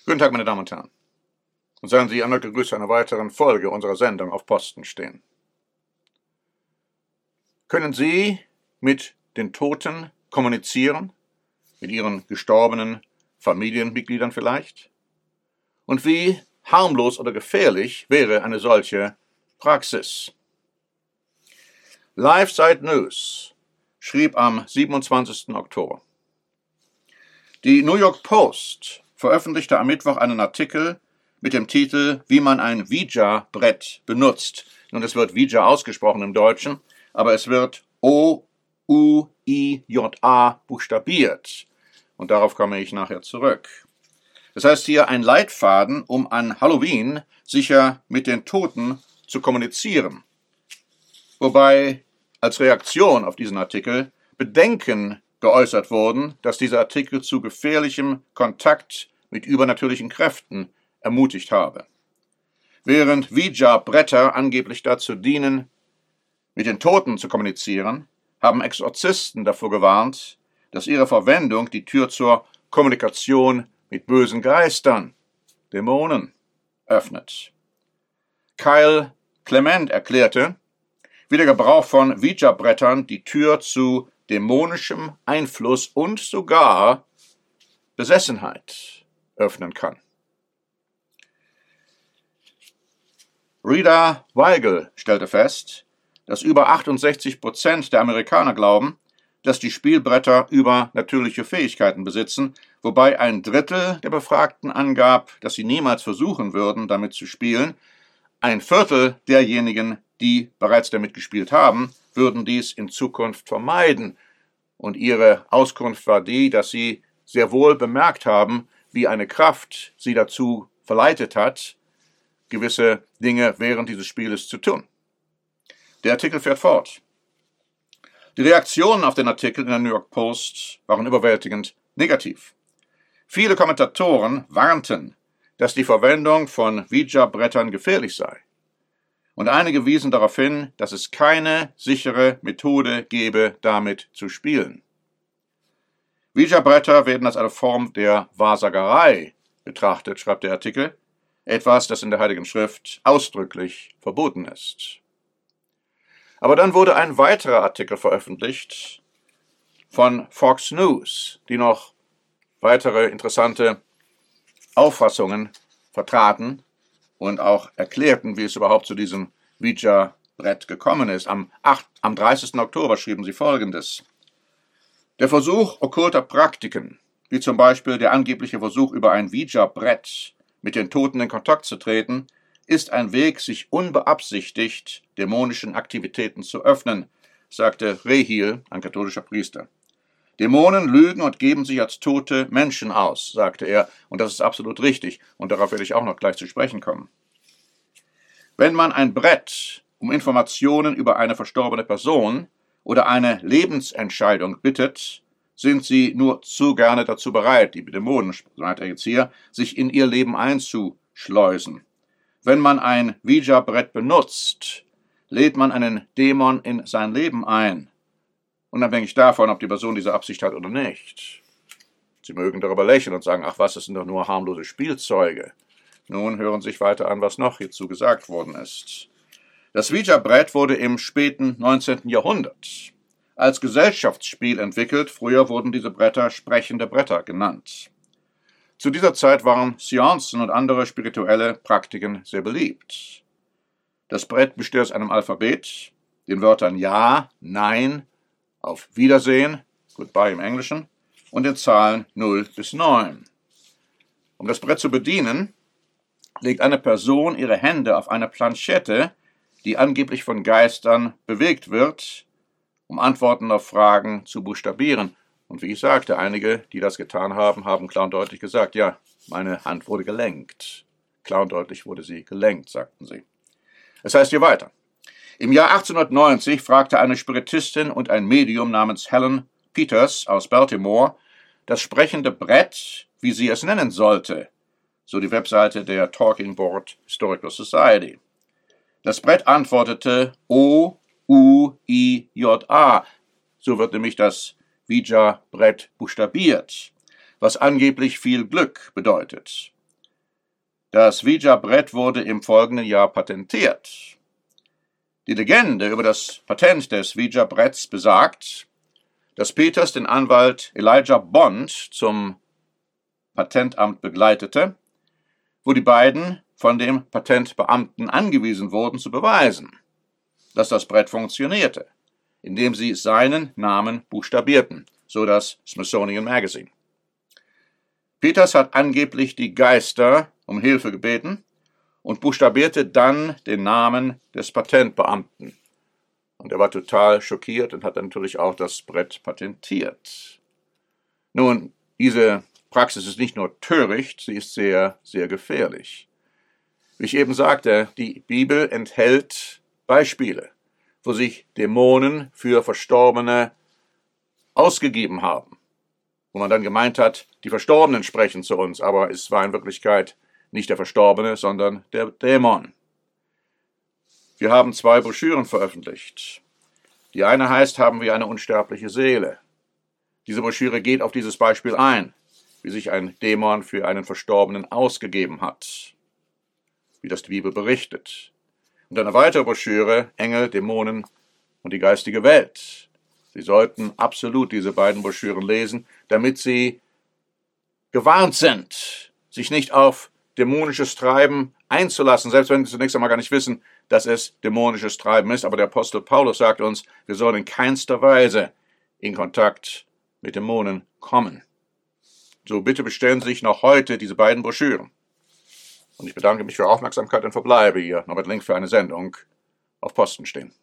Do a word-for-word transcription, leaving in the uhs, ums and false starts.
Guten Tag, meine Damen und Herren. Und seien Sie erneut gegrüßt zu einer weiteren Folge unserer Sendung Auf Posten stehen. Können Sie mit den Toten kommunizieren? Mit Ihren gestorbenen Familienmitgliedern vielleicht? Und wie harmlos oder gefährlich wäre eine solche Praxis? LiveSite News schrieb am siebenundzwanzigsten Oktober. Die New York Post veröffentlichte am Mittwoch einen Artikel mit dem Titel »Wie man ein Ouija-Brett benutzt«. Nun, es wird Ouija ausgesprochen im Deutschen, aber es wird O U I J A buchstabiert. Und darauf komme ich nachher zurück. Das heißt hier ein Leitfaden, um an Halloween sicher mit den Toten zu kommunizieren. Wobei als Reaktion auf diesen Artikel Bedenken geäußert wurden, dass dieser Artikel zu gefährlichem Kontakt mit übernatürlichen Kräften ermutigt habe. Während Ouija-Bretter angeblich dazu dienen, mit den Toten zu kommunizieren, haben Exorzisten davor gewarnt, dass ihre Verwendung die Tür zur Kommunikation mit bösen Geistern, Dämonen, öffnet. Kyle Clement erklärte, wie der Gebrauch von Ouija-Brettern die Tür zu dämonischem Einfluss und sogar Besessenheit öffnen kann. Rita Weigel stellte fest, dass über achtundsechzig Prozent der Amerikaner glauben, dass die Spielbretter übernatürliche Fähigkeiten besitzen, wobei ein Drittel der Befragten angab, dass sie niemals versuchen würden, damit zu spielen. Ein Viertel derjenigen, die bereits damit gespielt haben, würden dies in Zukunft vermeiden. Und ihre Auskunft war die, dass sie sehr wohl bemerkt haben, wie eine Kraft sie dazu verleitet hat, gewisse Dinge während dieses Spieles zu tun. Der Artikel fährt fort. Die Reaktionen auf den Artikel in der New York Post waren überwältigend negativ. Viele Kommentatoren warnten, dass die Verwendung von Ouija-Brettern gefährlich sei. Und einige wiesen darauf hin, dass es keine sichere Methode gebe, damit zu spielen. Ouija-Bretter werden als eine Form der Wahrsagerei betrachtet, schreibt der Artikel, etwas, das in der Heiligen Schrift ausdrücklich verboten ist. Aber dann wurde ein weiterer Artikel veröffentlicht von Fox News, die noch weitere interessante Auffassungen vertraten und auch erklärten, wie es überhaupt zu diesem Ouija-Brett gekommen ist. Am, am dreißigsten Oktober schrieben sie Folgendes. Der Versuch okkulter Praktiken, wie zum Beispiel der angebliche Versuch, über ein Ouija-Brett mit den Toten in Kontakt zu treten, ist ein Weg, sich unbeabsichtigt dämonischen Aktivitäten zu öffnen, sagte Rehiel, ein katholischer Priester. Dämonen lügen und geben sich als tote Menschen aus, sagte er, und das ist absolut richtig, und darauf werde ich auch noch gleich zu sprechen kommen. Wenn man ein Brett um Informationen über eine verstorbene Person oder eine Lebensentscheidung bittet, sind sie nur zu gerne dazu bereit, die Dämonen, sagt er jetzt hier, sich in ihr Leben einzuschleusen. Wenn man ein Ouija-Brett benutzt, lädt man einen Dämon in sein Leben ein, unabhängig davon, ob die Person diese Absicht hat oder nicht. Sie mögen darüber lächeln und sagen, ach was, das sind doch nur harmlose Spielzeuge. Nun hören Sie sich weiter an, was noch hierzu gesagt worden ist. Das Ouija-Brett wurde im späten neunzehnten Jahrhundert als Gesellschaftsspiel entwickelt. Früher wurden diese Bretter sprechende Bretter genannt. Zu dieser Zeit waren Seancen und andere spirituelle Praktiken sehr beliebt. Das Brett besteht aus einem Alphabet, den Wörtern Ja, Nein, Auf Wiedersehen, Goodbye im Englischen, und den Zahlen null bis neun. Um das Brett zu bedienen, legt eine Person ihre Hände auf eine Planchette, die angeblich von Geistern bewegt wird, um Antworten auf Fragen zu buchstabieren. Und wie ich sagte, einige, die das getan haben, haben klar und deutlich gesagt, ja, meine Hand wurde gelenkt. Klar und deutlich wurde sie gelenkt, sagten sie. Es heißt hier weiter. Im Jahr achtzehnhundertneunzig fragte eine Spiritistin und ein Medium namens Helen Peters aus Baltimore das sprechende Brett, wie sie es nennen sollte, so die Webseite der Talking Board Historical Society. Das Brett antwortete O U I J A, so wird nämlich das Ouija-Brett buchstabiert, was angeblich viel Glück bedeutet. Das Ouija-Brett wurde im folgenden Jahr patentiert. Die Legende über das Patent des Ouija-Bretts besagt, dass Peters den Anwalt Elijah Bond zum Patentamt begleitete, wo die beiden von dem Patentbeamten angewiesen wurden, zu beweisen, dass das Brett funktionierte, indem sie seinen Namen buchstabierten, so das Smithsonian Magazine. Peters hat angeblich die Geister um Hilfe gebeten und buchstabierte dann den Namen des Patentbeamten. Und er war total schockiert und hat natürlich auch das Brett patentiert. Nun, diese Praxis ist nicht nur töricht, sie ist sehr, sehr gefährlich. Wie ich eben sagte, die Bibel enthält Beispiele, wo sich Dämonen für Verstorbene ausgegeben haben, wo man dann gemeint hat, die Verstorbenen sprechen zu uns, aber es war in Wirklichkeit nicht der Verstorbene, sondern der Dämon. Wir haben zwei Broschüren veröffentlicht. Die eine heißt, haben wir eine unsterbliche Seele. Diese Broschüre geht auf dieses Beispiel ein, wie sich ein Dämon für einen Verstorbenen ausgegeben hat, wie das die Bibel berichtet. Und eine weitere Broschüre, Engel, Dämonen und die geistige Welt. Sie sollten absolut diese beiden Broschüren lesen, damit Sie gewarnt sind, sich nicht auf dämonisches Treiben einzulassen, selbst wenn Sie zunächst einmal gar nicht wissen, dass es dämonisches Treiben ist. Aber der Apostel Paulus sagt uns, wir sollen in keinster Weise in Kontakt mit Dämonen kommen. So bitte bestellen Sie sich noch heute diese beiden Broschüren. Und ich bedanke mich für Ihre Aufmerksamkeit und verbleibe hier noch mit Link für eine Sendung auf Posten stehen.